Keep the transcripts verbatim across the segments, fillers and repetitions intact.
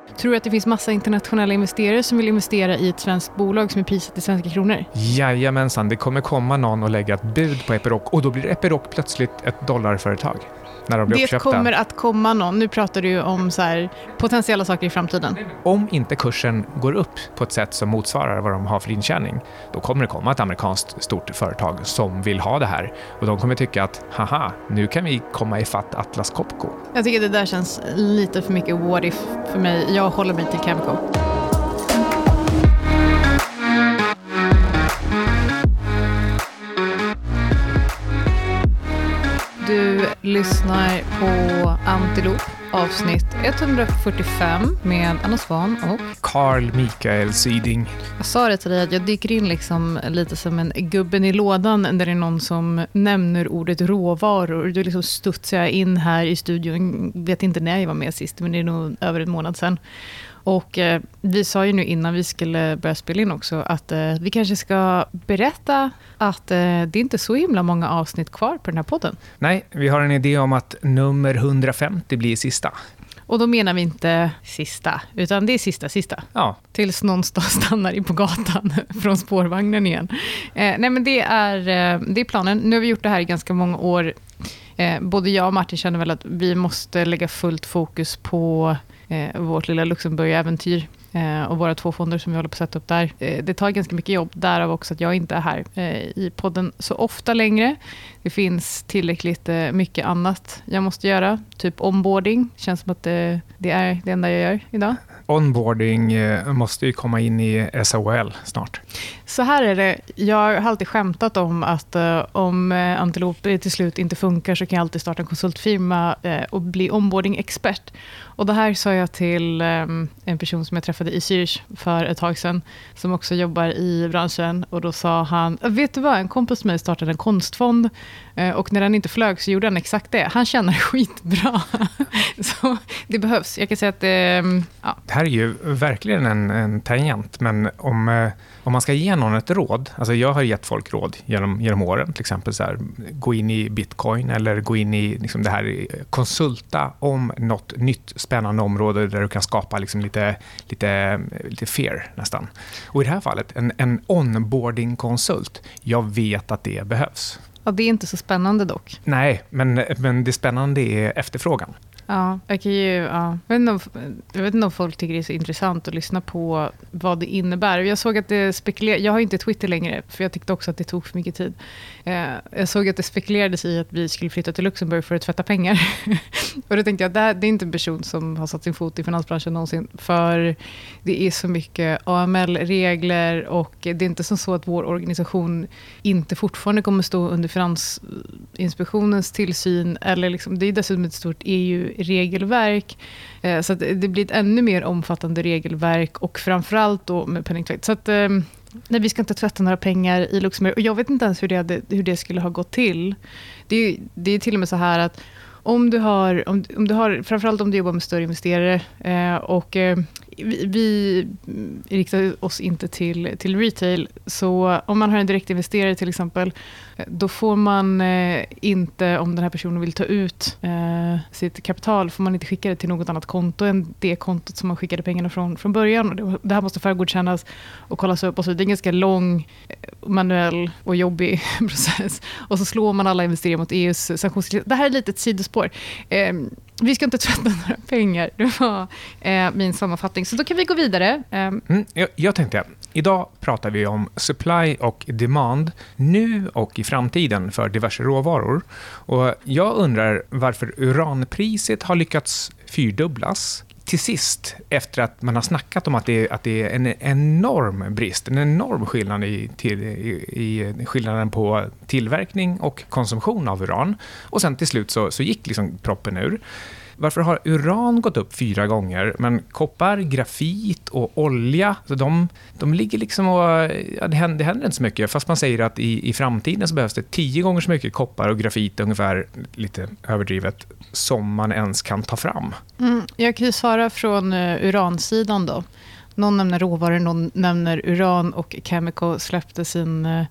Tror du att det finns massa internationella investerare som vill investera i ett svenskt bolag som är prisat i svenska kronor? Jajamensan, det kommer komma någon och lägga ett bud på Epiroc och då blir Epiroc plötsligt ett dollarföretag. När de blir det uppköpta. Kommer att komma någon. Nu pratar du om så här, potentiella saker i framtiden. Om inte kursen går upp på ett sätt som motsvarar vad de har för intjäning, då kommer det komma ett amerikanskt stort företag som vill ha det här. Och de kommer tycka att, haha, nu kan vi komma ifatt Atlas Copco. Jag tycker det där känns lite för mycket what if för mig. Jag håller mig till Cameco. Du lyssnar på Antilop, avsnitt etthundrafyrtiofem med Anna Svan och Carl Michael Syding. Jag sa det till dig att jag dyker in liksom lite som en gubben i lådan där det är någon som nämner ordet råvaror. Du liksom studsar in här i studion, vet inte när jag var med sist, men det är nog över en månad sedan. Och eh, vi sa ju nu innan vi skulle börja spela in också att eh, vi kanske ska berätta att eh, det är inte så himla många avsnitt kvar på den här podden. Nej, vi har en idé om att nummer hundrafemtio blir sista. Och då menar vi inte sista, utan det är sista, sista. Ja. Tills någonstans stannar in på gatan från spårvagnen igen. Eh, nej men det är, eh, det är planen. Nu har vi gjort det här i ganska många år. Eh, både jag och Martin känner väl att vi måste lägga fullt fokus på eh, vårt lilla Luxemburg-äventyr. Eh, och våra två fonder som vi håller på att sätta upp där. Eh, det tar ganska mycket jobb, därav också att jag inte är här eh, i podden så ofta längre. Det finns tillräckligt eh, mycket annat jag måste göra. Typ onboarding. Känns som att det, det är det enda jag gör idag. Onboarding eh, måste ju komma in i S O L snart. Så här är det. Jag har alltid skämtat om att eh, om eh, Antilop till slut inte funkar så kan jag alltid starta en konsultfirma eh, och bli onboarding-expert. Och det här sa jag till eh, en person som jag träffade i Zürich för ett tag sedan som också jobbar i branschen. Och då sa han, vet du vad, en kompis med mig startade en konstfond eh, och när den inte flög så gjorde han exakt det. Han känner skitbra. Så det behövs. Jag kan säga att eh, ja. Det här är ju verkligen en, en tangent, men om, eh, om man ska ge någon ett råd, alltså jag har gett folk råd genom, genom åren, till exempel så här, gå in i Bitcoin eller gå in i liksom det här, konsulta om något nytt spännande område där du kan skapa liksom lite, lite, lite fear nästan. Och i det här fallet, en, en onboarding-konsult, jag vet att det behövs. Ja, det är inte så spännande dock. Nej, men, men det spännande är efterfrågan. Ja, jag, kan ju, ja. Jag, vet inte om, jag vet inte om folk tycker det är så intressant att lyssna på vad det innebär. Jag såg att det spekulerar, jag har inte Twitter längre för jag tyckte också att det tog för mycket tid. Eh, jag såg att det spekulerades i att vi skulle flytta till Luxemburg för att tvätta pengar. Och då tänkte jag, det, här, det är inte en person som har satt sin fot i finansbranschen någonsin, för det är så mycket A M L-regler och det är inte som så att vår organisation inte fortfarande kommer stå under Finansinspektionens tillsyn, eller liksom, det är dessutom ett stort E U-regelverk. Eh, så att det blir ett ännu mer omfattande regelverk och framförallt då med penningtvätt. Så att eh, nej, vi ska inte tvätta några pengar i Luxemburg. Och jag vet inte ens hur det, hade, hur det skulle ha gått till. Det är, det är till och med så här att om du har, om, om du har framförallt om du jobbar med större investerare eh, och eh, vi, vi riktar oss inte till, till retail, så om man har en direktinvesterare till exempel, då får man eh, inte, om den här personen vill ta ut eh, sitt kapital, får man inte skicka det till något annat konto än det kontot som man skickade pengarna från, från början. Och det, det här måste förgodkännas och kollas upp, och så det är en ganska lång, manuell och jobbig process. Och så slår man alla investeringar mot E U:s sanktionslista. Det här är lite ett sidospår. Eh, vi ska inte tvätta några pengar. Det var eh, min sammanfattning. Så då kan vi gå vidare. Eh. Mm, jag, jag tänkte, idag pratar vi om supply och demand nu och i framtiden för diverse råvaror. Och jag undrar varför uranpriset har lyckats fyrdubblas till sist, efter att man har snackat om att det är, att det är en enorm brist, en enorm skillnad i, till, i, i skillnaden på tillverkning och konsumtion av uran. Och sen till slut så, så gick liksom proppen ur. Varför har uran gått upp fyra gånger, men koppar, grafit och olja, så de, de ligger liksom och, ja, det, händer, det händer inte så mycket, fast man säger att i, i framtiden så behövs det tio gånger så mycket koppar och grafit, ungefär lite överdrivet, som man ens kan ta fram. Mm, jag kan ju svara från uh, uransidan då. Någon nämner råvaror, någon nämner uran, och Cameco släppte sin uh,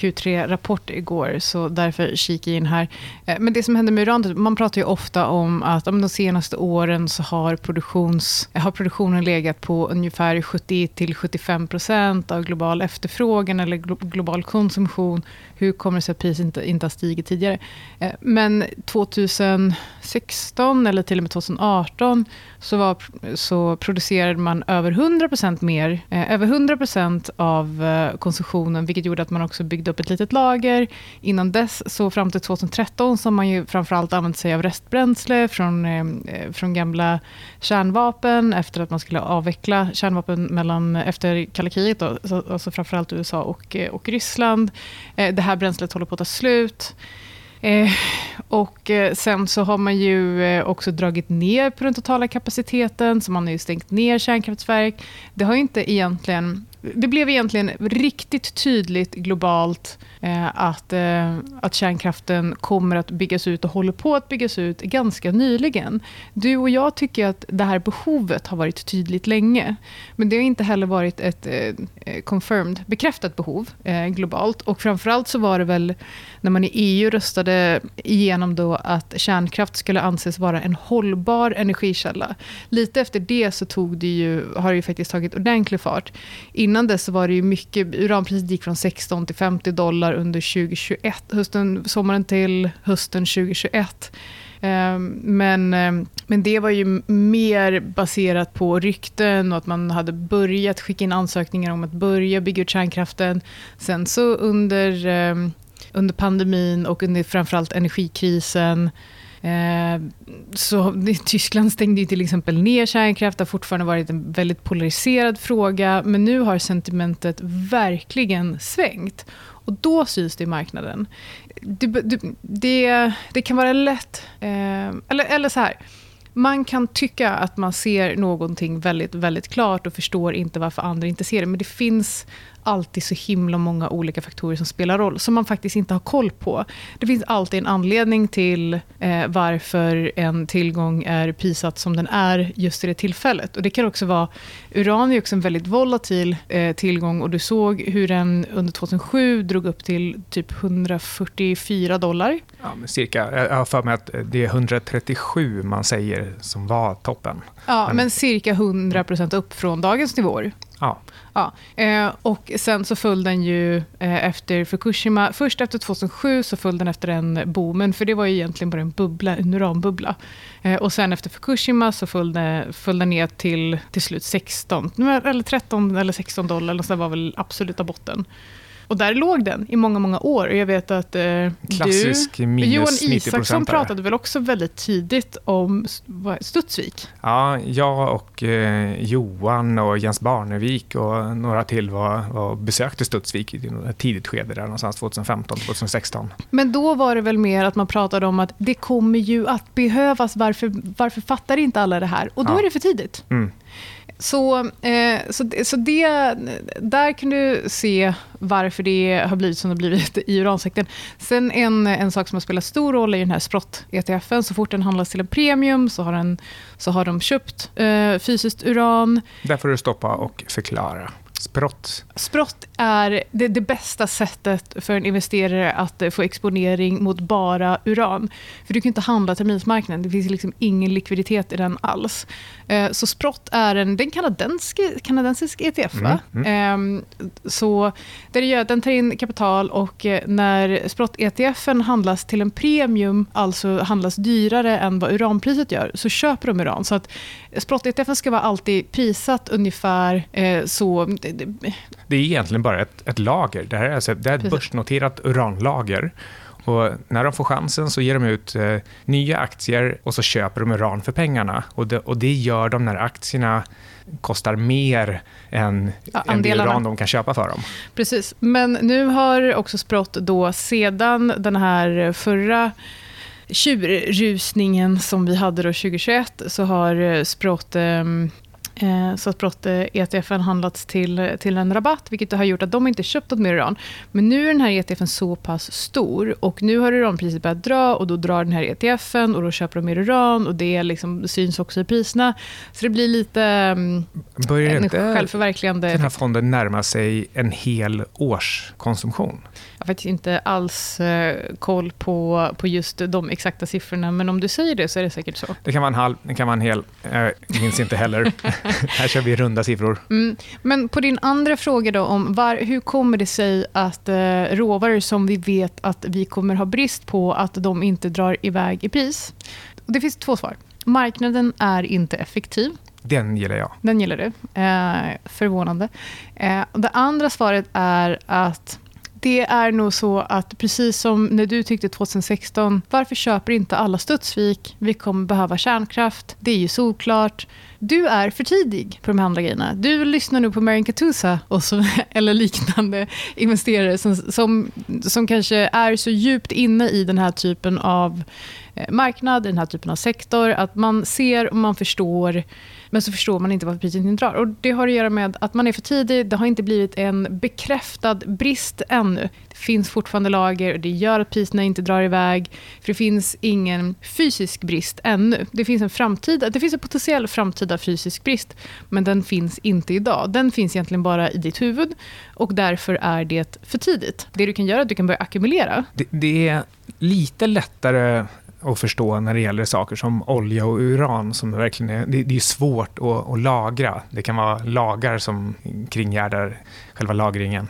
Q tre-rapport igår, så därför kikar jag in här. Men det som händer med uran, man pratar ju ofta om att om de senaste åren så har, produktions, har produktionen legat på ungefär sjuttio till sjuttiofem procent av global efterfrågan eller global konsumtion. Hur kommer det sig att priset inte, inte har stigit tidigare? Men tjugohundrasexton eller till och med tjugoarton så, var, så producerade man över hundra procent mer, eh, över hundra procent av eh, konsumtionen, vilket gjorde att man också byggde upp ett litet lager. Innan dess, så fram till tjugotretton, så har man ju framförallt använt sig av restbränsle från, eh, från gamla kärnvapen efter att man skulle avveckla kärnvapen mellan, efter kalla kriget, då, alltså framförallt U S A och, och Ryssland. Eh, det här bränslet håller på att ta slut. Eh, och eh, sen så har man ju eh, också dragit ner på den totala kapaciteten, så man har ju stängt ner kärnkraftverk. Det har ju inte egentligen, det blev egentligen riktigt tydligt globalt eh, att, eh, att kärnkraften kommer att byggas ut och håller på att byggas ut ganska nyligen. Du och jag tycker att det här behovet har varit tydligt länge, men det har inte heller varit ett eh, confirmed, bekräftat behov eh, globalt. Och framförallt så var det väl när man i E U röstade igenom då att kärnkraft skulle anses vara en hållbar energikälla. Lite efter det så tog det ju, har det ju faktiskt tagit ordentlig fart. Innan dess så var det ju mycket, uranpriset gick från sexton till femtio dollar under tjugohundratjugoett, hösten, sommaren till hösten tjugohundratjugoett. Men, men det var ju mer baserat på rykten och att man hade börjat skicka in ansökningar om att börja bygga ut kärnkraften. Sen så under, under pandemin och under framförallt energikrisen, så Tyskland stängde ju till exempel ner kärnkraft. Det har fortfarande varit en väldigt polariserad fråga, men nu har sentimentet verkligen svängt. Och då syns det i marknaden. Det, det, det, det kan vara lätt, eh, eller, eller så här. Man kan tycka att man ser någonting väldigt, väldigt klart och förstår inte varför andra inte ser det. Men det finns alltid så himla många olika faktorer som spelar roll som man faktiskt inte har koll på. Det finns alltid en anledning till eh, varför en tillgång är prissatt som den är just i det tillfället. Och det kan också vara, uran är också en väldigt volatil eh, tillgång, och du såg hur den under tjugohundrasju drog upp till typ hundrafyrtiofyra dollar. Ja, men cirka. Jag har för mig att det är hundratrettiosju man säger som var toppen. Ja, men, men cirka hundra procent upp från dagens nivåer. Ja. Ja, eh, och sen så föll den ju eh, efter Fukushima. Först efter tjugohundrasju så föll den efter en boomen, för det var ju egentligen bara en bubbla, en uranbubbla. Eh, och sen efter Fukushima så föll den, föll den ner till till slut sexton, eller tretton eller sexton dollar, och så var väl absoluta botten. Och där låg den i många, många år. Och jag vet att eh, Klassisk du, minus Johan nittio procent Isaksson pratade väl också väldigt tidigt om Studsvik. Ja, jag och eh, Johan och Jens Barnevik och några till var, var besökte Studsvik i ett tidigt skede där någonstans tjugohundrafemton tjugohundrasexton. Men då var det väl mer att man pratade om att det kommer ju att behövas. Varför, varför fattar inte alla det här? Och då ja. är det för tidigt. Mm. Så, eh, så, så det, där kan du se varför det har blivit som det har blivit i uransektorn. Sen en, en sak som har spelat stor roll i den här Sprott-E T F:en. Så fort den handlas till en premium så har, den, så har de köpt eh, fysiskt uran. Där får du stoppa och förklara. Sprott. Sprott är det, det bästa sättet för en investerare att få exponering mot bara uran. För du kan inte handla terminsmarknaden. Det finns liksom ingen likviditet i den alls. Eh, så Sprott är en den kanadensisk, kanadensisk E T F. Va? Mm, mm. Eh, så det gör att den tar in kapital, och när Sprott-E T F:en handlas till en premium, alltså handlas dyrare än vad uranpriset gör, så köper de uran. Så att Sprott-E T F:en ska vara alltid prissatt ungefär eh, så. Det är egentligen bara ett, ett lager. Det här är, alltså, det är ett Precis. börsnoterat uranlager. Och när de får chansen så ger de ut eh, nya aktier och så köper de uran för pengarna. Och det, och det gör de när aktierna kostar mer än, ja, än det uran de kan köpa för dem. Precis. Men nu har också Sprott då sedan den här förra tjurrusningen som vi hade då tjugohundratjugoett, så har Sprott eh, Eh, så att brott-E T F:en handlats till, till en rabatt, vilket har gjort att de inte köpt något mer uran. Men nu är den här E T F:en så pass stor och nu har uranpriset börjat dra och då drar den här E T F:en och då köper de mer uran och det liksom syns också i priserna. Så det blir lite um, Börjar en inte självförverkligande... den här fonden närma sig en hel årskonsumtion? Jag har faktiskt inte alls eh, koll på, på just de exakta siffrorna, men om du säger det så är det säkert så. Det kan vara en halv, det kan vara en hel. Jag minns inte heller. Här kör vi runda siffror. Mm, men på din andra fråga då om var, hur kommer det sig att eh, råvaror som vi vet att vi kommer ha brist på, att de inte drar iväg i pris? Och det finns två svar. Marknaden är inte effektiv. Den gillar jag. Den gillar du. Eh, förvånande. Eh, och det andra svaret är att det är nog så att precis som när du tyckte tjugohundrasexton, varför köper inte alla Studsvik? Vi kommer behöva kärnkraft. Det är ju solklart. Du är för tidig på de här andra grejerna. Du lyssnar nu på Marian Katusa och så, eller liknande investerare som, som, som kanske är så djupt inne i den här typen av marknad, den här typen av sektor, att man ser och man förstår, men så förstår man inte varför priset inte drar. Och det har att göra med att man är för tidig. Det har inte blivit en bekräftad brist ännu. Det finns fortfarande lager och det gör att priserna inte drar iväg. För det finns ingen fysisk brist ännu. Det finns en framtida, det finns en potentiell framtida fysisk brist, men den finns inte idag. Den finns egentligen bara i ditt huvud och därför är det för tidigt. Det du kan göra är att du kan börja ackumulera. Det, det är lite lättare att förstå när det gäller saker som olja och uran som verkligen är, det, det är svårt att, att lagra. Det kan vara lagar som kringgärdar själva lagringen.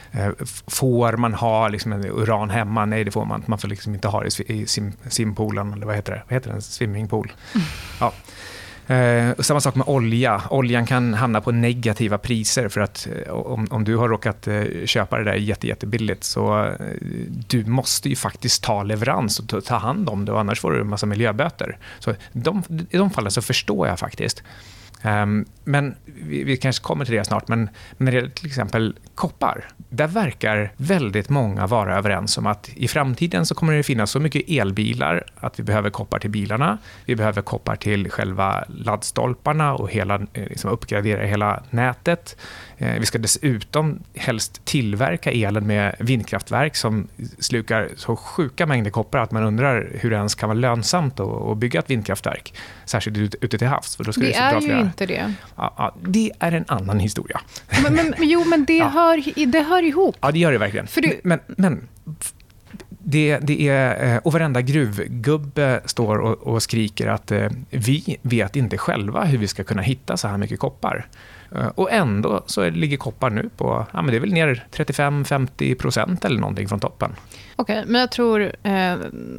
Får man ha liksom en uran hemma? Nej, det får man. Man får liksom inte ha det i sim, simpoolen, eller vad heter det? Vad heter det? Swimmingpool. Mm. Ja. Eh, samma sak med olja. Oljan kan hamna på negativa priser för att eh, om, om du har råkat eh, köpa det där jätte, jättebilligt så eh, du måste ju faktiskt ta leverans och ta, ta hand om det, och annars får du en massa miljöböter. Så de, i de fallen så förstår jag faktiskt. Um, men vi, vi kanske kommer till det snart, men när det gäller till exempel koppar, där verkar väldigt många vara överens om att i framtiden så kommer det finnas så mycket elbilar att vi behöver koppar till bilarna, vi behöver koppar till själva laddstolparna och hela, liksom uppgradera hela nätet. Eh, vi ska dessutom helst tillverka elen med vindkraftverk som slukar så sjuka mängder koppar att man undrar hur det ens kan vara lönsamt att, att bygga ett vindkraftverk, särskilt ut, ute till havs. För då ska det, det är dra ju flera. inte det. Ja, ja, det är en annan historia. Men, men, jo, men det, ja. hör, det hör ihop. Ja, det gör det verkligen. För du... Men, men det, det är, och varenda gruvgubbe står och, och skriker att eh, vi vet inte själva hur vi ska kunna hitta så här mycket koppar. Och ändå så ligger koppar nu på, ja, men det är väl ner trettiofem till femtio procent eller någonting från toppen. Okej, okay, men jag tror... Eh...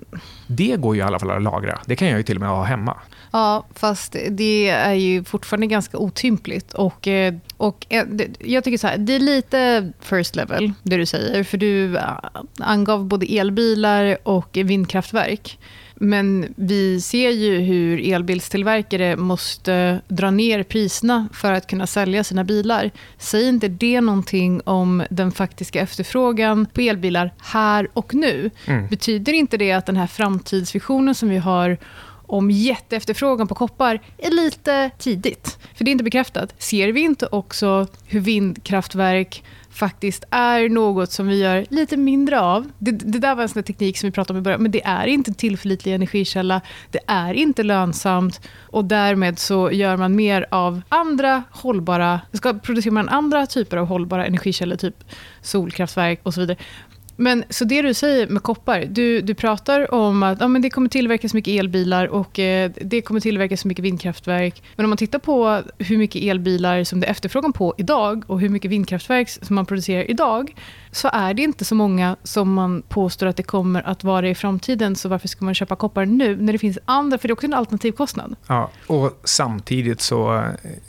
Det går ju i alla fall att lagra. Det kan jag ju till och med ha hemma. Ja, fast det är ju fortfarande ganska otympligt. Och, och jag tycker så här, det är lite first level, det du säger. För du angav både elbilar och vindkraftverk. Men vi ser ju hur elbilstillverkare måste dra ner priserna för att kunna sälja sina bilar. Säger inte det någonting om den faktiska efterfrågan på elbilar här och nu? Mm. Betyder inte det att den här framtidsvisionen som vi har om jätteefterfrågan på koppar är lite tidigt? För det är inte bekräftat. Ser vi inte också hur vindkraftverk faktiskt är något som vi gör lite mindre av? Det, det där var en sån teknik som vi pratade om i början, men det är inte en tillförlitlig energikälla. Det är inte lönsamt och därmed så gör man mer av andra hållbara, ska producera man andra typer av hållbara energikällor, typ solkraftverk och så vidare. Men så det du säger med koppar, du, du pratar om att ja, men det kommer tillverkas mycket elbilar och eh, det kommer tillverkas mycket vindkraftverk. Men om man tittar på hur mycket elbilar som det är efterfrågan på idag och hur mycket vindkraftverk som man producerar idag, så är det inte så många som man påstår att det kommer att vara i framtiden. Så varför ska man köpa koppar nu när det finns andra? För det är också en alternativkostnad. Ja, och samtidigt så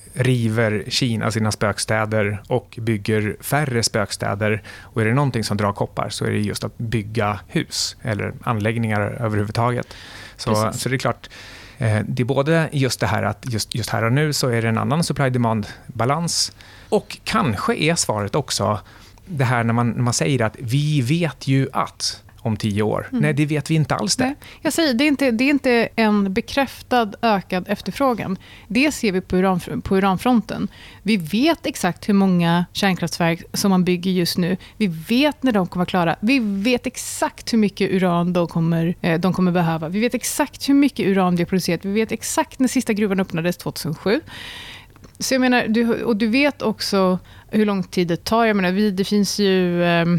river Kina sina spökstäder och bygger färre spökstäder. Och är det någonting som drar koppar så är det just att bygga hus eller anläggningar överhuvudtaget. Så, så det är klart, det är både just det här att just, just här och nu så är det en annan supply-demand-balans. Och kanske är svaret också det här när man, när man säger att vi vet ju att. om tio år? Mm. Nej, det vet vi inte alls det. Nej. Jag säger, det är, inte, det är inte en bekräftad ökad efterfrågan. Det ser vi på, uran, på uranfronten. Vi vet exakt hur många kärnkraftverk som man bygger just nu. Vi vet när de kommer vara klara. Vi vet exakt hur mycket uran de kommer, de kommer behöva. Vi vet exakt hur mycket uran det är producerat. Vi vet exakt när sista gruvan öppnades tjugohundrasju. Så jag menar, du, och du vet också hur lång tid det tar. Jag menar, vi, det finns ju eh,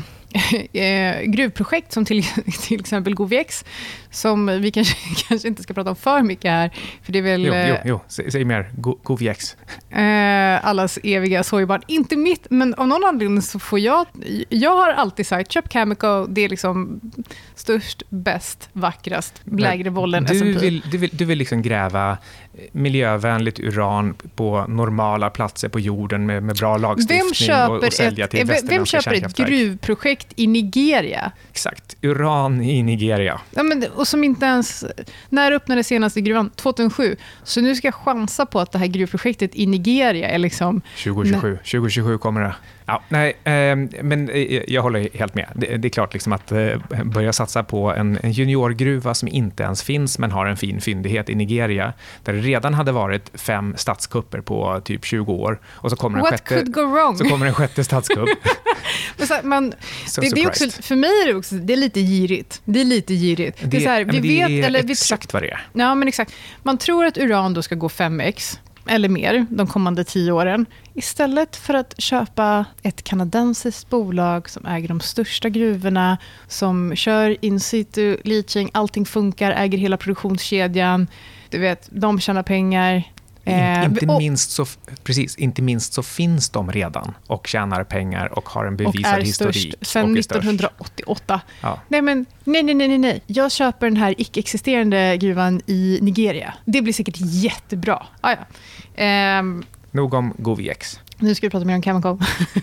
gruvprojekt som till, till exempel GoviX, som vi kanske, kanske inte ska prata om för mycket här. För det är väl, jo, jo, jo. Säg, säg mer. Go, GoviX. Eh, allas eviga sorgbarn. Inte mitt, men av någon anledning så får jag... Jag har alltid sagt, köp Cameco, det är liksom störst, bäst, vackrast, lägre bollen du S and P. vill, du, vill, du vill liksom gräva miljövänligt uran på normala platser på jorden med, med bra lagstiftning vem köper och, och sälja ett, till Vem köper ett gruvprojekt i Nigeria? Exakt, uran i Nigeria. Ja, men, och som inte ens... När öppnade senaste gruvan? tjugohundrasju. Så nu ska jag chansa på att det här gruvprojektet i Nigeria är liksom... tjugohundratjugosju, tjugohundratjugosju kommer det. Ja, nej, eh, men jag håller helt med. Det, det är klart liksom att eh, börja satsa på en, en juniorgruva som inte ens finns men har en fin fyndighet i Nigeria där det redan hade varit fem statskupper på typ tjugo år och så kommer en What sjätte, could go wrong? Så kommer en sjätte statskupp. Men så, man, so det, det är också, för mig är det också det är lite girigt. Det är lite girigt. Det, det är så här, vi det vet är eller exakt vi, vad det är. Ja, men exakt. Man tror att uran då ska gå fem x eller mer de kommande tio åren. Istället för att köpa ett kanadensiskt bolag som äger de största gruvorna, som kör in situ leaching, allting funkar, äger hela produktionskedjan. Du vet, de tjänar pengar. Eh, inte, och, minst så, precis, inte minst så finns de redan och tjänar pengar och har en bevisad och är historik. Störst, sedan nittonhundraåttioåtta. Ja. Nej, men nej, nej, nej, nej. Jag köper den här icke-existerande gruvan i Nigeria. Det blir säkert jättebra. Ah, ja. ehm, Nog om GoviX. Nu ska vi prata mer om Cameco.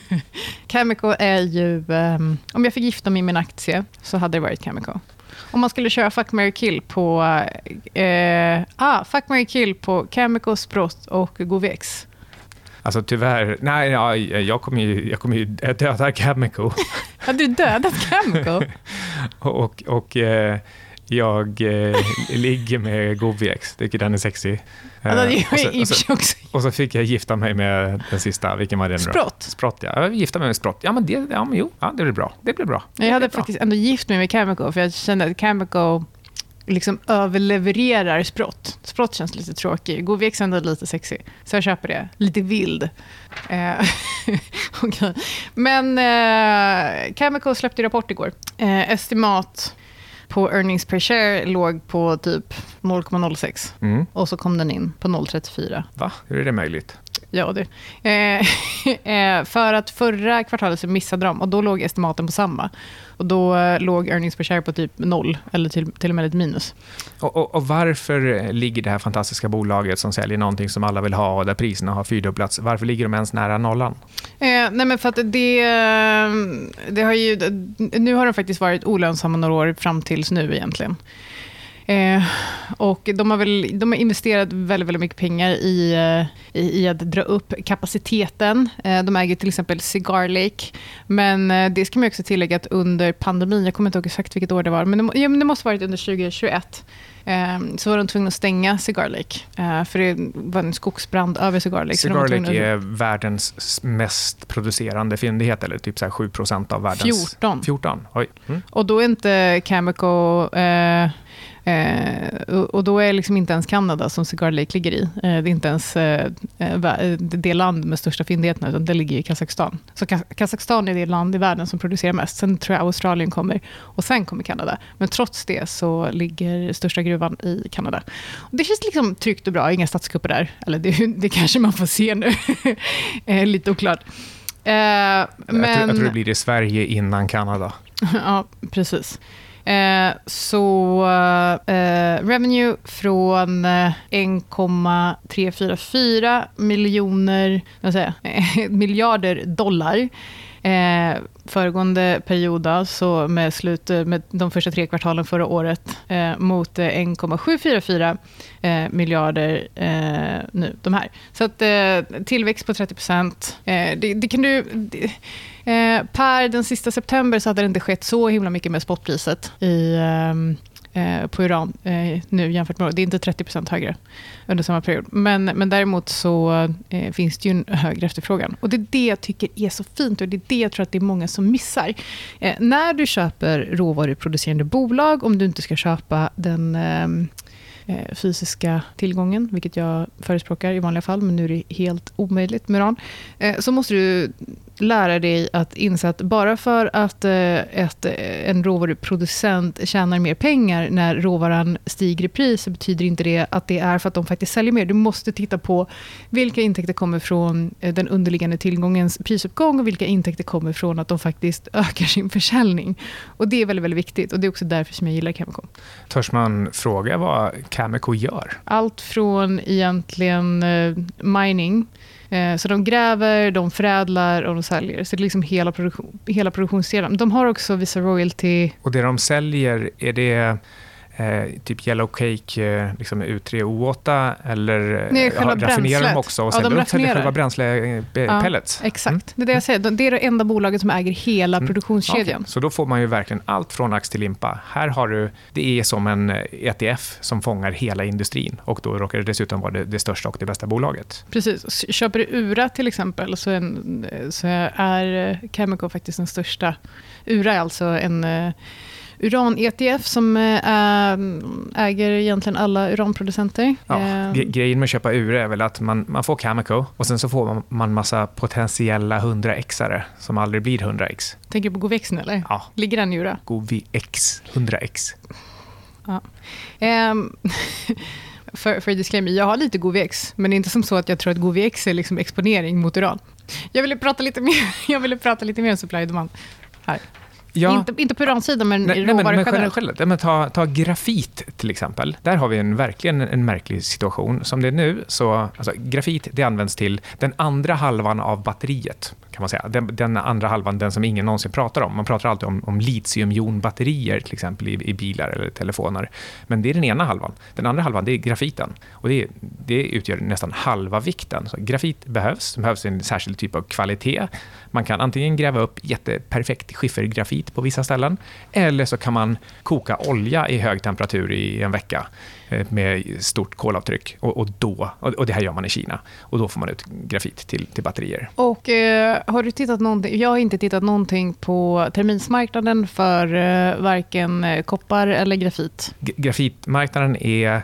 Cameco är ju... Um, om jag fick gifta mig med en aktie så hade det varit Cameco. Om man skulle köra Fuck, Marry, Kill på eh, ah, Fuck, Marry, Kill på Cameco, Sprott och GoviX. Alltså tyvärr, nej, ja, jag kommer ju, jag kommer ju döda Cameco. Hade du dödat Cameco? och och eh, jag eh, ligger med GoviX, tycker den är sexy. Ja, det eh, och, så, och, så, och, så, och så fick jag gifta mig med den sista, vilken var det nu? Sprott. Sprott, ja. Jag gifta mig med Sprott. Ja, men det, ja, men jo, ja, det blir bra. Det blir bra. Det jag hade bra. faktiskt ändå gift mig med Cameco för jag kände att Cameco liksom överlevererar Sprott. Sprott känns lite tråkig. GoviX är ändå lite sexy. Så jag köper det. Lite vild. Eh, okay. Men eh, Cameco släppte rapport igår. Eh, estimat på earnings per share låg på typ noll komma noll sex. Mm. Och så kom den in på noll komma trettiofyra. Va? Hur är det möjligt? Ja, det. Eh, för att förra kvartalet så missade de och då låg estimaten på samma. Och då eh, låg earnings per share på typ noll eller till, till och med ett minus. Och, och, och varför ligger det här fantastiska bolaget som säljer någonting som alla vill ha och där priserna har fyrdubblats, varför ligger de ens nära nollan? Eh, nej men för att det, det har ju, nu har de faktiskt varit olönsamma några år fram tills nu egentligen. Eh, och de har, väl, de har investerat väldigt, väldigt mycket pengar i, i, i att dra upp kapaciteten. Eh, de äger till exempel Cigar Lake. Men eh, det ska man också tillägga att under pandemin, jag kommer inte ihåg exakt vilket år det var, men det, ja, men det måste ha varit under tjugohundratjugoett. Eh, så var de tvungna att stänga Cigar Lake. Eh, för det var en skogsbrand över Cigar Lake. Cigar Lake är världens mest producerande fyndighet, eller typ så här sju procent av världens... fjorton. fjorton. Oj. Mm. Och då är inte Cameco... Eh, Eh, och då är liksom inte ens Kanada som Cigar Lake ligger i. Eh, det är inte ens eh, det land med största fyndigheterna, utan det ligger i Kazakstan. Så Kaz- Kazakstan är det land i världen som producerar mest. Sen tror jag Australien kommer och sen kommer Kanada. Men trots det så ligger största gruvan i Kanada. Och det känns liksom tryggt och bra, inga statskupper där. Eller det, det kanske man får se nu. eh, lite oklart. Eh, men... jag, tror, jag tror det blir i Sverige innan Kanada. Ja, precis. Eh, så eh, revenue från eh, en komma tre fyra fyra miljoner, vad säger jag, miljarder dollar Eh, föregående period då, så med slut med de första tre kvartalen förra året eh, mot en komma sju fyra fyra eh, miljarder eh, nu, de här. Så att eh, tillväxt på trettio procent. Eh, det, det kan du... Det, eh, per den sista september så hade det inte skett så himla mycket med spotpriset i... Eh, på uran eh, nu jämfört med, det är inte trettio procent högre under samma period. Men, men däremot så eh, finns det ju en högre efterfrågan. Och det är det jag tycker är så fint och det är det jag tror att det är många som missar. Eh, när du köper råvaruproducerande bolag, om du inte ska köpa den eh, fysiska tillgången, vilket jag förespråkar i vanliga fall, men nu är det helt omöjligt med uran, eh, så måste du lära dig att inse att bara för att eh, ett, en råvaruproducent tjänar mer pengar när råvaran stiger i pris, så betyder inte det att det är för att de faktiskt säljer mer. Du måste titta på vilka intäkter kommer från eh, den underliggande tillgångens prisuppgång och vilka intäkter kommer från att de faktiskt ökar sin försäljning. Och det är väldigt, väldigt viktigt och det är också därför som jag gillar Cameco. Törs man fråga vad Cameco gör? Allt från egentligen eh, mining. Så de gräver, de förädlar och de säljer. Så det är liksom hela, produktion, hela produktionsdelen. De har också vissa royalty. Och det de säljer, är det eh, typ yellow cake, eh, liksom U tre O åtta eller Nej, själva ja, raffinerar de också och ja, säljer de de säljer själva bränslepellets? Ja, exakt. Mm. Det är det jag säger. Det är det enda bolaget som äger hela mm. produktionskedjan. Okay. Så då får man ju verkligen allt från ax till limpa. Här har du, det är som en E T F som fångar hela industrin och då råkar det dessutom vara det, det största och det bästa bolaget. Precis. Köper du Ura till exempel så, en, så är Cameco faktiskt den största. Ura är alltså en uran-E T F som äh, äger egentligen alla uranproducenter. Ja, gre- grejen med att köpa Ura är väl att man, man får Cameco och sen så får man, man massa potentiella hundra-xare som aldrig blir hundra x. Tänker du på Govex nu eller? Ja. Ligger den i Ura? Govex, hundra x. Ja. Um, för, för disclaimer, jag har lite Govex, men det är inte som så att jag tror att Govex är liksom exponering mot uran. Jag ville prata lite mer, jag ville prata lite mer om supply och demand här. Ja. Inte, inte på uransidan, men nej, råvaror nej, men, generellt. generellt. Men ta, ta grafit till exempel. Där har vi en, verkligen en märklig situation. Som det är nu, så alltså, grafit det används till den andra halvan av batteriet, kan man säga. Den, den andra halvan, den som ingen någonsin pratar om. Man pratar alltid om, om litiumjonbatterier till exempel i, i bilar eller telefoner. Men det är den ena halvan. Den andra halvan, det är grafiten. Och det, det utgör nästan halva vikten. Så grafit behövs. Det behövs en särskild typ av kvalitet. Man kan antingen gräva upp jätteperfekt skiffergrafit på vissa ställen, eller så kan man koka olja i hög temperatur i en vecka med stort kolavtryck och, och då och det här gör man i Kina och då får man ut grafit till, till batterier. Och eh, har du tittat någonting? Jag har inte tittat någonting på terminsmarknaden för eh, varken koppar eller grafit. G- grafitmarknaden är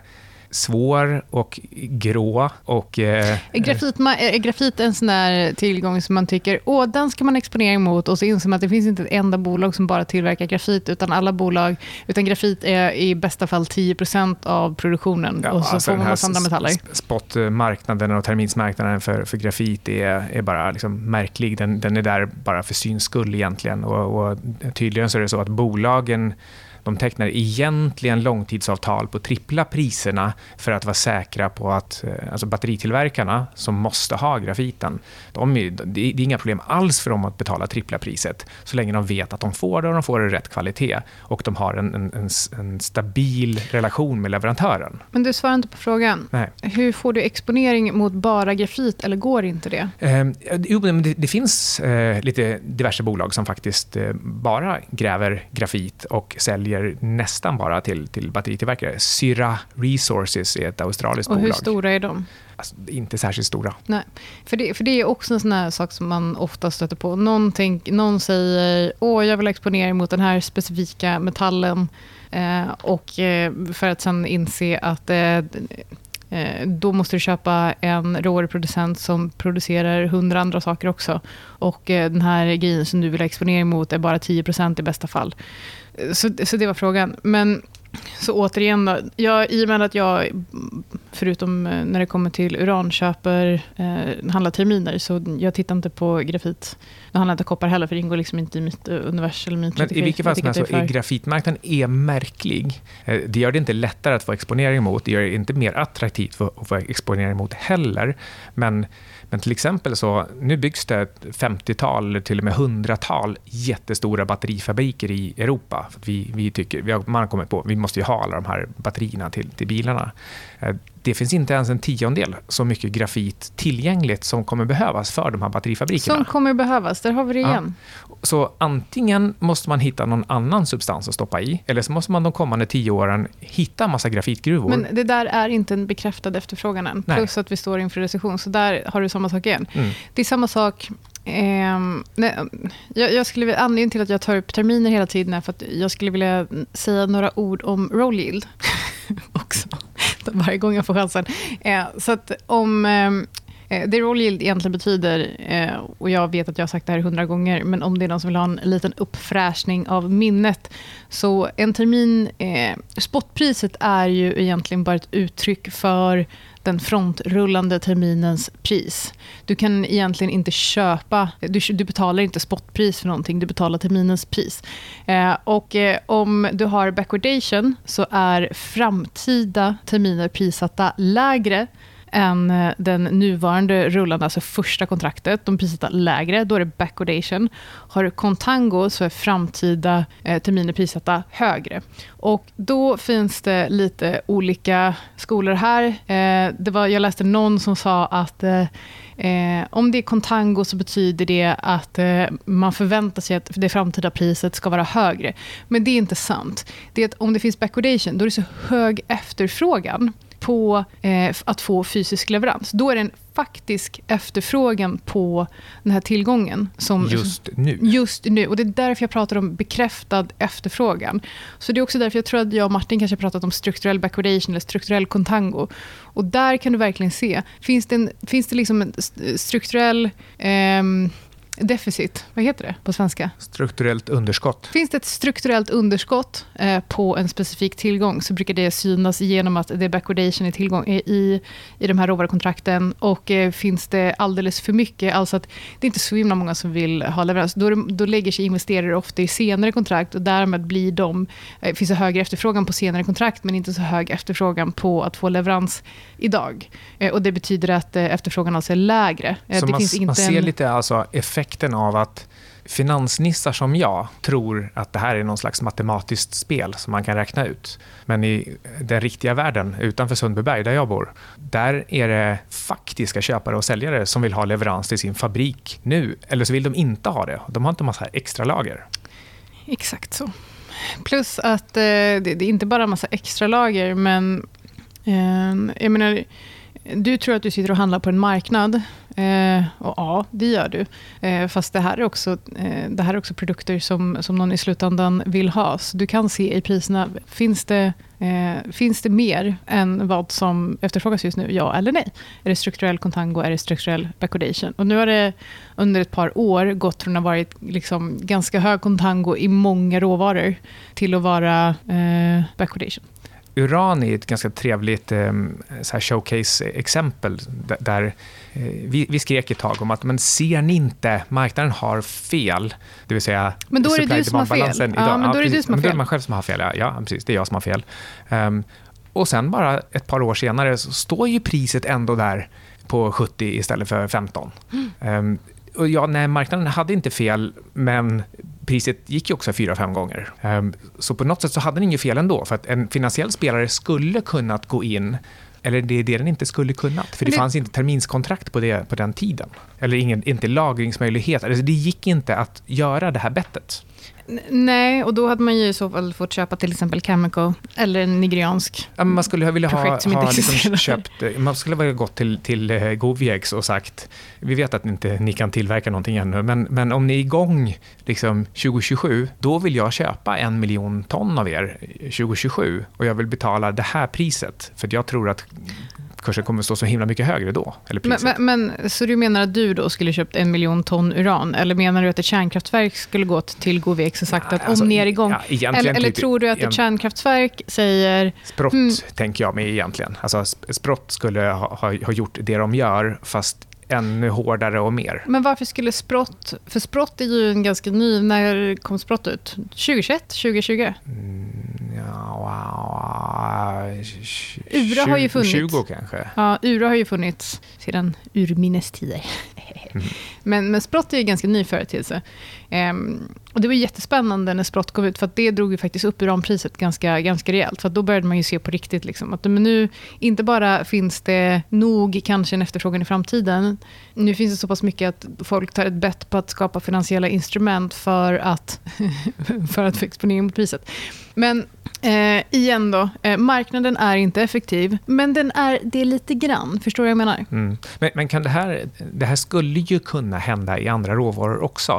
svår och grå och... Eh, är, grafit, är grafit en sån där tillgång som man tycker, åh, den ska man exponera mot, och så inser man att det finns inte ett enda bolag som bara tillverkar grafit, utan alla bolag, utan grafit är i bästa fall tio procent av produktionen, ja, och så alltså får man massa andra metaller. Spotmarknaden och terminsmarknaden för, för grafit är, är bara liksom märklig. Den, den är där bara för syns skull egentligen, och, och tydligen så är det så att bolagen de tecknar egentligen långtidsavtal på trippla priserna för att vara säkra på att alltså batteritillverkarna som måste ha grafiten, de är, det är inga problem alls för dem att betala trippla priset så länge de vet att de får det och de får det rätt kvalitet och de har en, en, en, en stabil relation med leverantören. Men du svarar inte på frågan. Nej. Hur får du exponering mot bara grafit, eller går inte det? Eh, jo, men det, det finns eh, lite diverse bolag som faktiskt eh, bara gräver grafit och säljer nästan bara till, till batteritillverkare. Syrah Resources är ett australiskt och bolag. Och hur stora är de? Alltså, inte särskilt stora. Nej, för det, för det är också en sån här sak som man ofta stöter på. Någon, tänk, någon säger, åh, jag vill exponera mot den här specifika metallen, eh, och eh, för att sen inse att eh, då måste du köpa en råvaruproducent som producerar hundra andra saker också. Och den här grejen som du vill exponera mot är bara tio procent i bästa fall. Så, så det var frågan. Men Så återigen då, jag, i och med att jag, förutom när det kommer till uran, köper, eh, handlar terminer, så jag tittar inte på grafit. Jag handlar inte koppar heller, för det ingår liksom inte i mitt universum. Eller mitt Men i vilket fall som helst så är grafitmarknaden är märklig. Det gör det inte lättare att få exponering mot, det gör det inte mer attraktivt för att få exponering mot heller. Men Men till exempel så, nu byggs det ett femtiotal, till och med hundratal jättestora batterifabriker i Europa. För vi, vi tycker, vi har, man har kommit på, vi måste ju ha alla de här batterierna till, till bilarna. Det finns inte ens en tiondel så mycket grafit tillgängligt som kommer behövas för de här batterifabrikerna. Som kommer behövas, där har vi det igen. Ja. Så antingen måste man hitta någon annan substans att stoppa i, eller så måste man de kommande tio åren hitta en massa grafitgruvor. Men det där är inte en bekräftad efterfrågan än. Nej. Plus att vi står inför recession, så där har du samma sak igen. Mm. Det är samma sak. Eh, nej, jag, jag skulle, anledningen till att jag tar upp terminer hela tiden är för att jag skulle vilja säga några ord om roll yield också. Varje gång jag får chansen. Eh, så att om eh, det roll yield egentligen betyder, eh, och jag vet att jag har sagt det här hundra gånger, men om det är någon som vill ha en liten uppfräschning av minnet, så en termin, eh, spotpriset är ju egentligen bara ett uttryck för den frontrullande terminens pris. Du kan egentligen inte köpa, du, du betalar inte spotpris för någonting, du betalar terminens pris. Eh, och eh, om du har backwardation så är framtida terminer prissatta lägre än den nuvarande rullande, alltså första kontraktet. De prissätter lägre, då är det backwardation. Har du contango så är framtida eh, terminer prissatta högre. Och då finns det lite olika skolor här. Eh, det var, jag läste någon som sa att eh, Eh, om det är contango så betyder det att eh, man förväntar sig att det framtida priset ska vara högre. Men det är inte sant. Det är att om det finns backwardation, då är det så hög efterfrågan på eh, att få fysisk leverans. Då är det en faktisk efterfrågan på den här tillgången. Som, just nu. Just nu. Och det är därför jag pratar om bekräftad efterfrågan. Så det är också därför jag tror att jag och Martin kanske har pratat om strukturell backwardation eller strukturell contango. Och där kan du verkligen se, finns det, en, finns det liksom en strukturell eh, deficit, vad heter det på svenska? Strukturellt underskott. Finns det ett strukturellt underskott eh, på en specifik tillgång, så brukar det synas genom att det är backwardation i, tillgång, i, i de här råvarukontrakten, och eh, finns det alldeles för mycket, alltså att det är inte så himla många som vill ha leverans, då, då lägger sig investerare ofta i senare kontrakt, och därmed blir de, eh, finns det högre efterfrågan på senare kontrakt, men inte så hög efterfrågan på att få leverans idag. Eh, och det betyder att eh, efterfrågan alltså är lägre. Eh, så det man, finns inte man ser en... lite alltså effekten av att finansnissar som jag tror att det här är någon slags matematiskt spel som man kan räkna ut. Men i den riktiga världen utanför Sundbyberg där jag bor, där är det faktiska köpare och säljare som vill ha leverans till sin fabrik nu. Eller så vill de inte ha det. De har inte en massa extra lager. Exakt så. Plus att eh, det, det är inte bara en massa extra lager, men eh, jag menar, du tror att du sitter och handlar på en marknad. Eh, och ja, det gör du. Eh, fast det här är också, eh, det här är också produkter som, som någon i slutändan vill ha. Så du kan se i priserna, finns det, eh, finns det mer än vad som efterfrågas just nu? Ja eller nej? Är det strukturell contango? Är det strukturell backwardation? Och nu har det under ett par år gått från att ha varit liksom ganska hög contango i många råvaror till att vara eh, backwardation. Uran är ett ganska trevligt eh, så här showcase-exempel där, där eh, vi, vi skrek ett tag om att men ser ni inte, marknaden har fel, det vill säga men då är det du som har fel. Idag. Ja, men då är det ja, du som har fel. Men då är det man själv som har fel, ja, ja precis, det är jag som har fel. Um, och sen bara ett par år senare så står ju priset ändå där på sjuttio istället för femton. Mm. Um, och ja, nej, marknaden hade inte fel, men priset gick ju också fyra, fem gånger. Um, så på något sätt så hade den inget fel ändå. För att en finansiell spelare skulle kunnat gå in, eller det är det den inte skulle kunnat. För det, det fanns inte terminskontrakt på, det, på den tiden. Eller ingen, inte lagringsmöjlighet. Alltså det gick inte att göra det här bettet. Nej, och då hade man ju i så fall fått köpa till exempel Cameco eller en nigeriansk ja, man skulle vilja ha, ha liksom köpt, man skulle ha gått till, till uh, Goviex och sagt, vi vet att inte ni kan tillverka någonting ännu, men, men om ni är igång liksom tjugo tjugosju, då vill jag köpa en miljon ton av er tjugo tjugosju och jag vill betala det här priset, för jag tror att kursen kommer att stå så himla mycket högre då. Eller men, men, men så du menar att du då skulle köpt en miljon ton uran? Eller menar du att ett kärnkraftverk skulle gått till GoVex och sagt ja, att alltså, om ni är igång? Ja, eller eller typ, tror du att ett kärnkraftverk säger... Sprott hmm, tänker jag mig egentligen. Alltså Sprott skulle ha, ha, ha gjort det de gör, fast ännu hårdare och mer. Men varför skulle Sprott... För Sprott är ju en ganska ny... När kom Sprott ut? tjugohundratjugoett? tjugohundratjugo? Mm, ja, wow. Ura har ju funnits. tjugo kanske. Ja, Ura har ju funnits sedan urminnes tider. Mm. Men, men Sprott är ju ganska ny företeelse. Um, och det var jättespännande när Sprott kom ut, för att det drog ju faktiskt upp uranpriset ganska, ganska rejält. För att då började man ju se på riktigt liksom, att men nu inte bara finns det nog kanske en efterfrågan i framtiden. Nu finns det så pass mycket att folk tar ett bett på att skapa finansiella instrument för att, för att få exponering mot priset. Men eh, igen då, eh, marknaden är inte effektiv, men den är det lite grann, förstår du vad jag menar? Mm. Men, men kan det här, det här skulle ju kunna hända i andra råvaror också.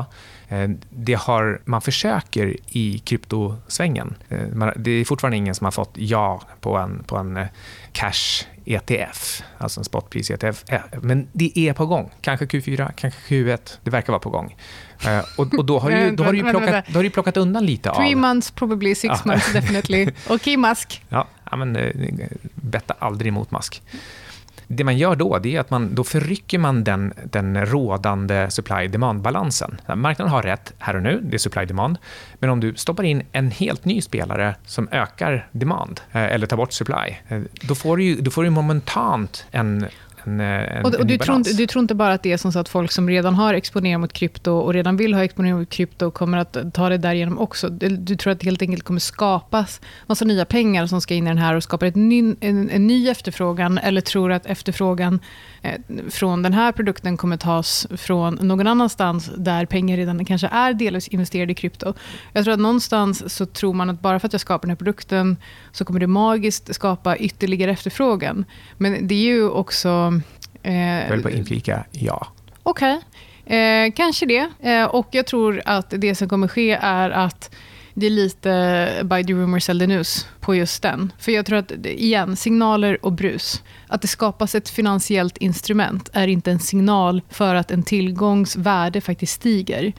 Det har, man försöker i kryptosvängen. Det är fortfarande ingen som har fått ja på en, på en cash E T F, alltså en spotpris E T F. Men det är på gång. Kanske Q fyra, kanske Q ett. Det verkar vara på gång. Och, och då har du, då har du plockat, då har du plockat undan lite av... Three months, probably six ja. months, definitely. Okej, okay, Musk. Ja, men betta aldrig emot Musk. Det man gör då, det är att man, då förrycker man den, den rådande supply-demand-balansen. Marknaden har rätt här och nu, det är supply-demand. Men om du stoppar in en helt ny spelare som ökar demand eller tar bort supply, då får du ju, då får du momentant en... En, en, och och du, tror inte, du tror inte bara att det är som så att folk som redan har exponerat mot krypto och redan vill ha exponering mot krypto kommer att ta det därigenom också. Du, du tror att det helt enkelt kommer skapas massa nya pengar som ska in i den här och skapa ett ny, en, en ny efterfrågan, eller tror att efterfrågan eh, från den här produkten kommer tas från någon annanstans där pengar redan kanske är delvis investerade i krypto. Jag tror att någonstans så tror man att bara för att jag skapar den här produkten så kommer det magiskt skapa ytterligare efterfrågan. Men det är ju också... Jag vill bara inflika, ja. Okej, okay. eh, kanske det. Eh, och jag tror att det som kommer ske är att det är lite by the rumor sell the news på just den. För jag tror att, igen, signaler och brus. Att det skapas ett finansiellt instrument är inte en signal för att en tillgångs värde faktiskt stiger.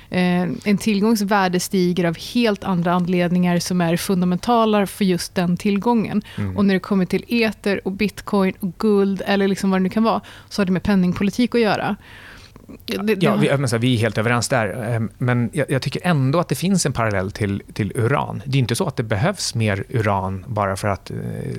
En tillgångs värde stiger av helt andra anledningar som är fundamentala för just den tillgången. Mm. Och när det kommer till ether och bitcoin och guld eller liksom vad det nu kan vara, så har det med penningpolitik att göra. Det, det... Ja, vi, men så, vi är helt överens där. Men jag, jag tycker ändå att det finns en parallell till, till uran. Det är inte så att det behövs mer uran bara för att eh,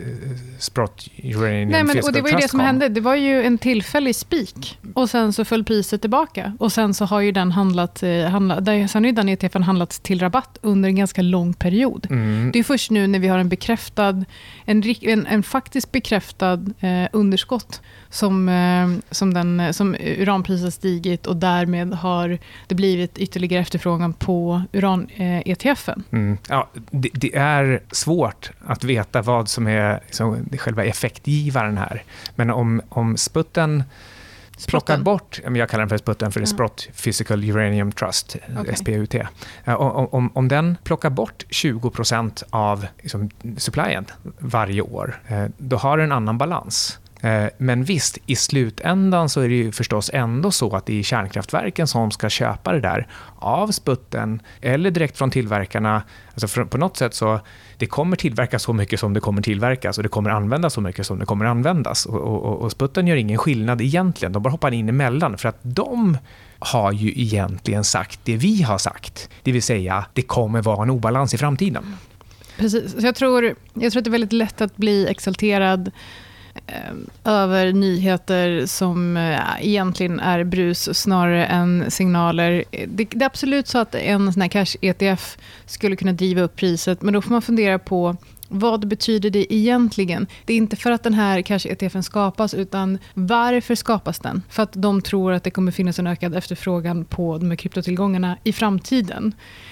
Sprott Uranium Nej, men, och det var ju det som kom. hände. Det var ju en tillfällig spik. Och sen så föll priset tillbaka. Och sen så har ju den handlat, handlat där, sen har ju den E T F:en handlats till rabatt under en ganska lång period. Mm. Det är först nu när vi har en bekräftad, en, en, en faktiskt bekräftad eh, underskott som, eh, som, den, som uranpriset stigit och därmed har det blivit ytterligare efterfrågan på uran-E T F:en. Mm. Ja, det, det är svårt att veta vad som är liksom, själva effektgivaren här. Men om, om sputten plockar bort, jag kallar den för sputten för ja. Sprott Physical Uranium Trust, okay. S P U T. Om, om, om den plockar bort tjugo procent av liksom, supplyen varje år, då har den en annan balans. Men visst, i slutändan så är det ju förstås ändå så att det är kärnkraftverken som ska köpa det där av sputten eller direkt från tillverkarna. Alltså på något sätt så det kommer tillverkas så mycket som det kommer tillverkas och det kommer användas så mycket som det kommer användas. Och, och, och sputten gör ingen skillnad egentligen. De bara hoppar in emellan för att de har ju egentligen sagt det vi har sagt. Det vill säga, det kommer vara en obalans i framtiden. Precis, så jag tror, jag tror att det är väldigt lätt att bli exalterad över nyheter som egentligen är brus snarare än signaler. Det, det är absolut så att en sån här cash-E T F skulle kunna driva upp priset, men då får man fundera på vad betyder det egentligen? Det är inte för att den här cash-E T F:en skapas, utan varför skapas den? För att de tror att det kommer finnas en ökad efterfrågan på de här kryptotillgångarna i framtiden.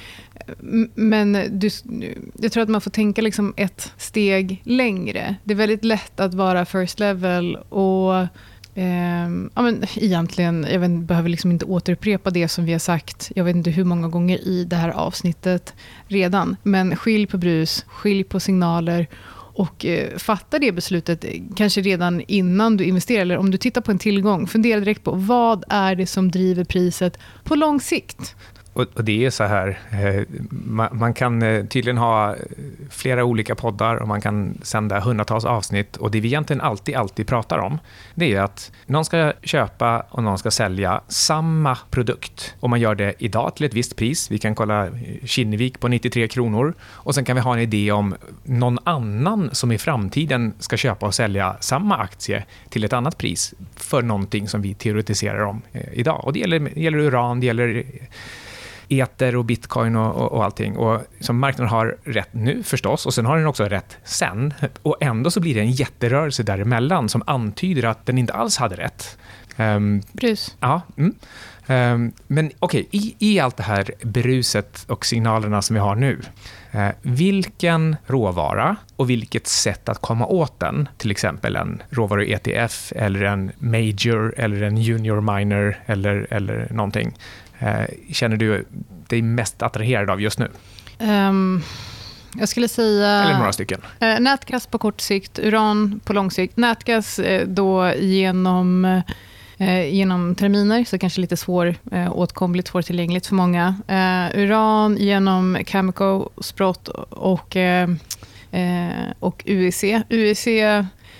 Men du, jag tror att man får tänka liksom ett steg längre. Det är väldigt lätt att vara first level och eh, ja, men egentligen, jag vet, behöver liksom inte återupprepa det som vi har sagt, jag vet inte hur många gånger i det här avsnittet redan. Men skilj på brus, skilj på signaler och eh, fatta det beslutet kanske redan innan du investerar, eller om du tittar på en tillgång, fundera direkt på vad är det som driver priset på lång sikt. Och, och det är så här, eh, man, man kan eh, tydligen ha flera olika poddar och man kan sända hundratals avsnitt, och det vi egentligen alltid, alltid pratar om, det är att någon ska köpa och någon ska sälja samma produkt. Och man gör det idag till ett visst pris. Vi kan kolla Kinnevik på nittiotre kronor, och sen kan vi ha en idé om någon annan som i framtiden ska köpa och sälja samma aktie till ett annat pris för någonting som vi teoretiserar om eh, idag. Och det gäller, det gäller uran, det gäller eter och bitcoin och, och, och allting. Och som marknaden har rätt nu förstås, och sen har den också rätt sen. Och ändå så blir det en jätterörelse däremellan som antyder att den inte alls hade rätt. Um, Brus. Ja. Mm. Um, men okej, okay, i, i allt det här bruset och signalerna som vi har nu, uh, vilken råvara och vilket sätt att komma åt den, till exempel en råvaru-E T F eller en major eller en junior minor eller, eller någonting, känner du dig mest attraherad av just nu? Um, jag skulle säga... Eller några stycken. Uh, nätgas på kort sikt, uran på lång sikt. Nätgas uh, då genom, uh, genom terminer, så kanske lite svår uh, åtkomligt, svårtillgängligt för många. Uh, uran genom Cameco, Sprott och, uh, uh, och U E C. U E C,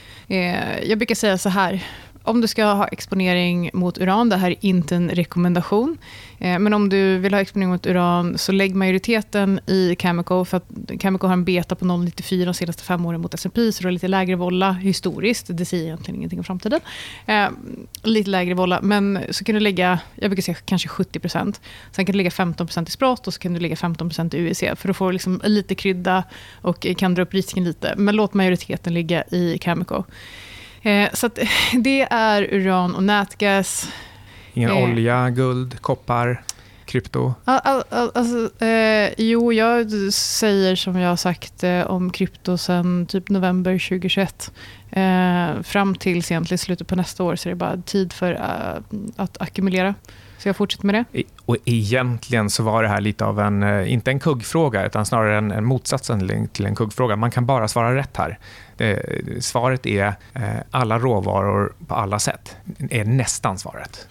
uh, jag brukar säga så här: om du ska ha exponering mot uran, det här är inte en rekommendation. Eh, men om du vill ha exponering mot uran, så lägg majoriteten i Cameco, för att Cameco har en beta på noll komma nittiofyra de senaste fem åren mot S and P, så det är lite lägre volla historiskt. Det säger egentligen ingenting om framtiden. Eh, lite lägre volla, men så kan du lägga, jag brukar säga kanske sjuttio procent. Sen kan du lägga femton procent i Sprott, och så kan du lägga femton procent i U E C, för då får du liksom lite krydda och kan dra upp risken lite. Men låt majoriteten ligga i Cameco. Eh, så att det är uran och nätgas. Ingen eh, olja, guld, koppar, krypto? All, all, all, alltså, eh, jo, jag säger som jag har sagt eh, om krypto sedan typ november tjugohundratjugoett. Eh, fram till egentligen slutet på nästa år, så det är bara tid för uh, att ackumulera. Så jag fortsätter med det. Och egentligen så var det här lite av en, inte en kuggfråga, utan snarare en, en motsatsen till en kuggfråga. Man kan bara svara rätt här. Det, svaret är eh, alla råvaror på alla sätt. Är nästan svaret.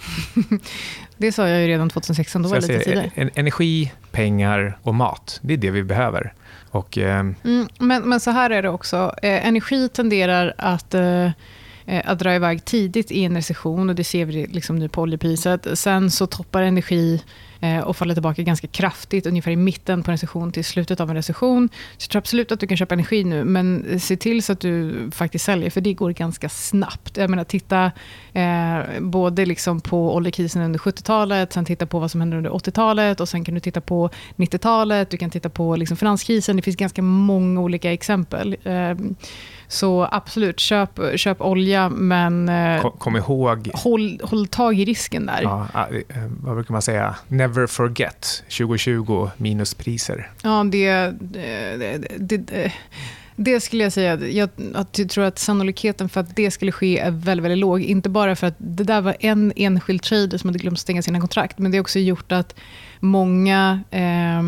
Det sa jag ju redan tjugohundrasexton, då var det lite tidigare. Energi, pengar och mat, det är det vi behöver. Och, eh, mm, men, men så här är det också. Eh, energi tenderar att... Eh, att dra iväg tidigt i en recession, och det ser vi liksom nu på oljepriset. Sen så toppar energi eh, och faller tillbaka ganska kraftigt ungefär i mitten på en recession till slutet av en recession. Så jag tror absolut att du kan köpa energi nu, men se till så att du faktiskt säljer, för det går ganska snabbt. Jag menar, titta eh, både liksom på oljekrisen under sjuttiotalet, sen titta på vad som händer under åttiotalet, och sen kan du titta på nittiotalet, du kan titta på liksom finanskrisen. Det finns ganska många olika exempel. Eh, Så absolut, köp, köp olja, men kom, kom ihåg... Håll, håll tag i risken där. Ja, vad brukar man säga? Never forget tjugohundratjugo minuspriser. Ja, det, det, det, det, det skulle jag säga. Jag, jag tror att sannolikheten för att det skulle ske är väldigt, väldigt låg. Inte bara för att det där var en enskild trader som hade glömt stänga sina kontrakt, men det har också gjort att många... Eh,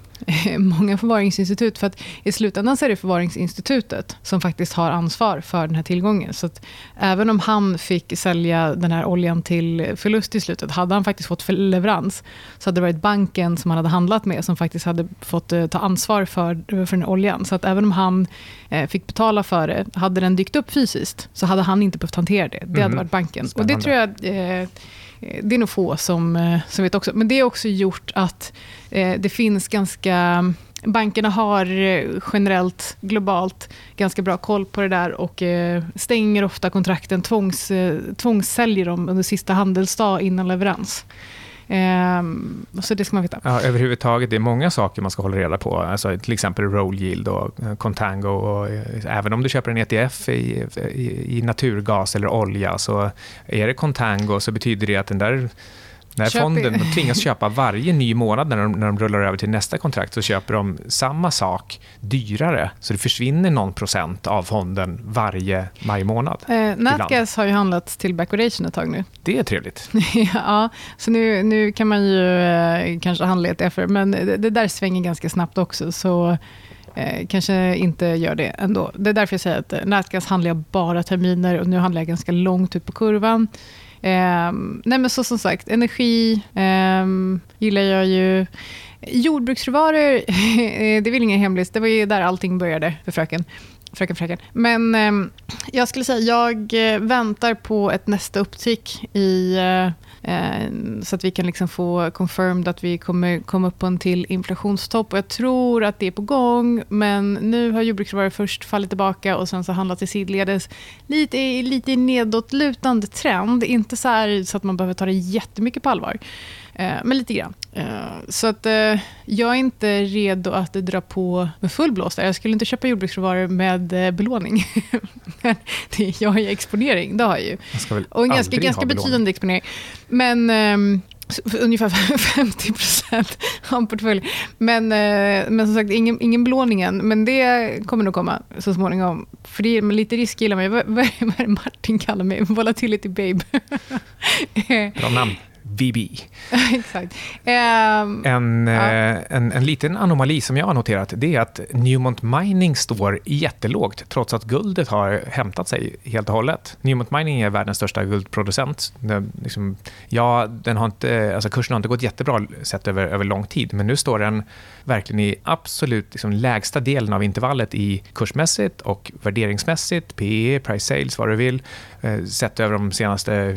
många förvaringsinstitut, för att i slutändan så är det förvaringsinstitutet som faktiskt har ansvar för den här tillgången. Så att även om han fick sälja den här oljan till förlust i slutet, hade han faktiskt fått för leverans, så hade det varit banken som han hade handlat med som faktiskt hade fått ta ansvar för, för den oljan. Så att även om han eh, fick betala för det, hade den dykt upp fysiskt, så hade han inte behövt hantera det. Det mm. hade varit banken. Spännande. Och det tror jag... Eh, det är nog få som, som vet också. Men det har också gjort att eh, det finns ganska... Bankerna har generellt, globalt, ganska bra koll på det där, och eh, stänger ofta kontrakten, tvångs, eh, tvångssäljer dem under sista handelsdag innan leverans. Um, så det ska man veta. Ja, överhuvudtaget, det är många saker man ska hålla reda på. Alltså, till exempel roll yield och contango. Och, även om du köper en E T F i, i, i naturgas eller olja, så är det contango, så betyder det att den där När Köp fonden i... tvingas köpa varje ny månad när de, när de rullar över till nästa kontrakt, så köper de samma sak dyrare. Så det försvinner någon procent av fonden varje, varje månad. Eh, Natgas har ju handlats till backwardation ett tag nu. Det är trevligt. Ja, så nu, nu kan man ju eh, kanske handla ett F R, men det, det där svänger ganska snabbt också. Så eh, kanske inte gör det ändå. Det är därför jag säger att nätgas handlar jag bara terminer och nu handlar jag ganska långt ut på kurvan. Eh, nej men så som sagt, energi eh, gillar jag ju. Jordbruksråvaror, det är väl ingen hemlis. Det var ju där allting började för fröken. Fröken, fröken. Men eh, jag skulle säga, jag eh, väntar på ett nästa upptick i, eh, så att vi kan liksom få confirmed att vi kommer komma upp på en till inflationstopp. Och jag tror att det är på gång, men nu har jordbruksråvaror först fallit tillbaka och sen så handlat i sidledes. Lite, lite nedåtlutande trend, inte så här så att man behöver ta det jättemycket på allvar. Men lite grann. Så att jag är inte redo att dra på med full blås där. Jag skulle inte köpa jordbruksråvaror med belåning. Men jag har ju exponering, det har jag ju. Jag och en ganska, ganska betydande exponering. Men um, ungefär femtio procent av portföljen. Men, uh, men som sagt, ingen, ingen belåning än. Men det kommer nog komma så småningom. För det är med lite risk gillar mig. Vad, vad är det Martin kallar mig? Volatility babe. Bra namn. V B. Exakt. Um, en, ja. eh, en, en liten anomali som jag har noterat, det är att Newmont Mining står jättelågt trots att guldet har hämtat sig helt och hållet. Newmont Mining är världens största guldproducent. Det, liksom, ja, den har inte, alltså kursen har inte gått jättebra sett över, över lång tid, men nu står den verkligen i absolut liksom, lägsta delen av intervallet i kursmässigt och värderingsmässigt, P E, price sales, vad du vill, eh, sett över de senaste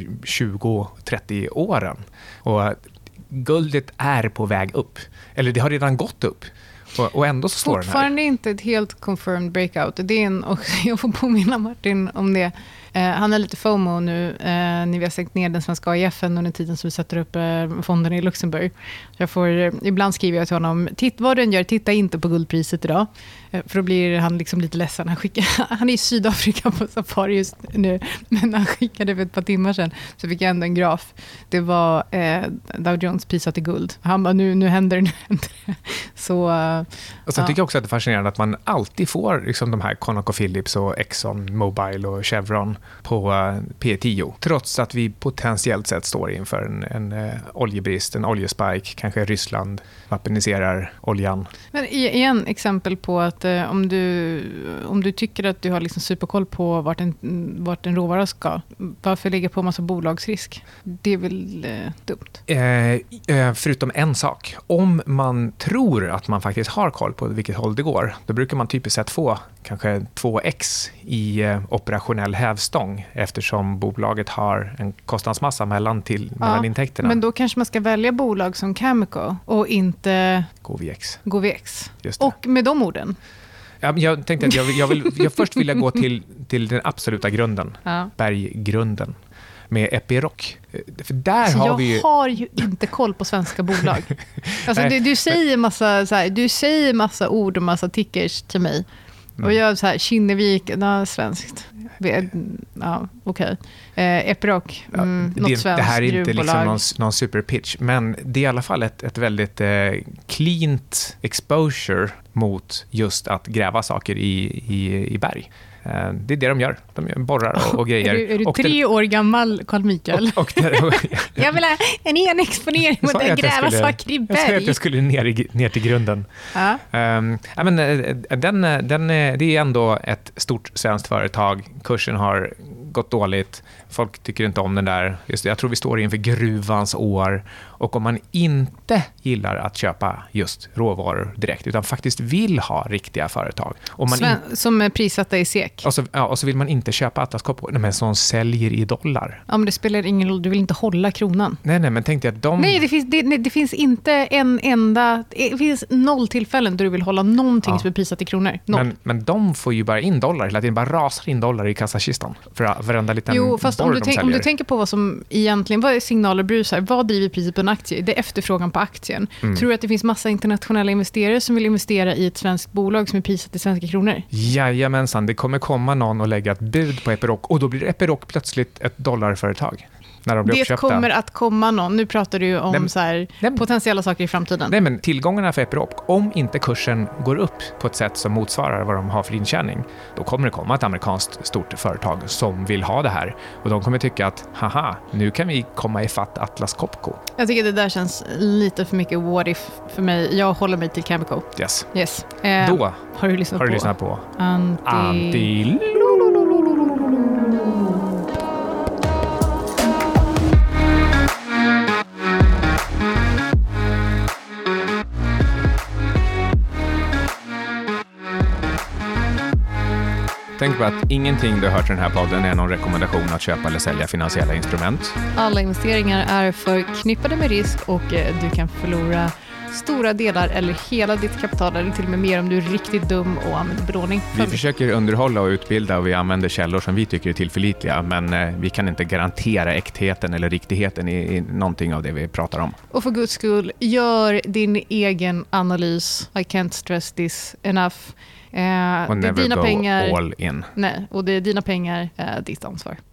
tjugo trettio åren. Och guldet är på väg upp. Eller det har redan gått upp. Och, och ändå så står den här. Fortfarande inte ett helt confirmed breakout. Det är en, och jag får påminna Martin om det. Eh, han är lite FOMO nu eh, när vi har sänkt ner den svenska A I F-en under tiden som vi sätter upp eh, fonden i Luxemburg. Jag får, eh, ibland skriver jag till honom, titt vad den gör, titta inte på guldpriset idag. Eh, för då blir han liksom lite ledsen. Han, skickar, han är i Sydafrika på safari just nu, men han skickade för ett par timmar sedan så fick jag ändå en graf. Det var eh, Dow Jones prisat i guld. Han bara, nu, nu händer det, nu händer det. Så, eh, och sen ja. tycker jag också att det är fascinerande att man alltid får liksom, de här ConocoPhillips och Exxon Mobil och Chevron på P tio. Trots att vi potentiellt sett står inför en, en uh, oljebrist, en oljespike. Kanske Ryssland vapeniserar oljan. Men igen, exempel på att eh, om, du, om du tycker att du har liksom superkoll på vart en, vart en råvara ska, varför lägga på massa bolagsrisk? Det är väl eh, dumt. Eh, eh, förutom en sak. Om man tror att man faktiskt har koll på vilket håll det går, då brukar man typiskt sett få kanske två x i eh, operationell hävstång eftersom bolaget har en kostnadsmassa mellan, till, mellan ja, intäkterna. Men då kanske man ska välja bolag som Cameco och inte G V X. G V X. Just det. Och med de orden. Ja, jag tänkte att jag, jag, vill, jag först vill jag gå till, till den absoluta grunden. Ja. Berggrunden. Med Epiroc. För där alltså har jag vi ju... har ju inte koll på svenska bolag. Alltså du, du, säger massa, så här, du säger massa ord och massa tickers till mig. Mm. Och jag så här, Kinnevik, nej, svenskt. Ja, okej. Okay. Eh, Epiroc, mm, ja, något det, svenskt det här är inte gruvbolag. liksom någon, någon superpitch, men det är i alla fall ett, ett väldigt eh, cleant exposure mot just att gräva saker i, i, i berg. Eh, det är det de gör. De gör borrar och, och grejer. Är du, är du och tre det, år gammal, Carl Mikael? Och, och det, och, jag vill ha en egen exponering mot att gräva skulle, saker i berg. Jag sa att jag skulle ner, i, ner till grunden. Ja. Um, ja, men, den, den, det är ändå ett stort svenskt företag. Kursen har gått dåligt. Folk tycker inte om den där. Just det, jag tror vi står inför gruvans år. Och om man inte gillar att köpa just råvaror direkt, utan faktiskt vill ha riktiga företag. Om man Sven, in... Som är prissatta i SEK. Och så, ja, och så vill man inte köpa Atlas Copco, men som säljer i dollar. Ja, men det spelar ingen roll. Du vill inte hålla kronan. Nej, nej, men tänk dig att de... Nej, det finns, det, nej, det finns inte en enda... Det finns noll tillfällen där du vill hålla någonting ja. som är prissatt i kronor. Noll. Men, men de får ju bara in dollar hela tiden. Bara rasar in dollar i kassakistan. För varenda liten jo, fast om du, tänk, om du tänker på vad som egentligen... Vad är signaler brusar? Vad driver priset på en aktie? Det är efterfrågan på aktien. Mm. Tror du att det finns massa internationella investerare som vill investera i ett svenskt bolag som är prissatt i svenska kronor? Jajamensan, det kommer komma någon och lägga ett bud på Epiroc och då blir Epiroc plötsligt ett dollarföretag. när de blir det uppköpta. kommer att komma någon. Nu pratar du ju om Nej, så här, nej, potentiella saker i framtiden. Nej, men tillgångarna för Epiroc, om inte kursen går upp på ett sätt som motsvarar vad de har för intjäning, då kommer det komma ett amerikanskt stort företag som vill ha det här. Och de kommer tycka att, haha, nu kan vi komma ifatt Atlas Copco. Jag tycker det där känns lite för mycket what if för mig. Jag håller mig till Cameco. Yes. Yes. Eh, Då har du lyssnat har du på? lyssnat på Anti... Anti... Tänk på att ingenting du har hört i den här podden är någon rekommendation att köpa eller sälja finansiella instrument. Alla investeringar är förknippade med risk och eh, du kan förlora stora delar eller hela ditt kapital eller till och med mer om du är riktigt dum och använder belåning. Vi försöker underhålla och utbilda och vi använder källor som vi tycker är tillförlitliga, men eh, vi kan inte garantera äktheten eller riktigheten i, i någonting av det vi pratar om. Och för guds skull, gör din egen analys. I can't stress this enough. Eh, Och det är never dina go pengar. all in. Nej, och det är dina pengar, eh, ditt ansvar.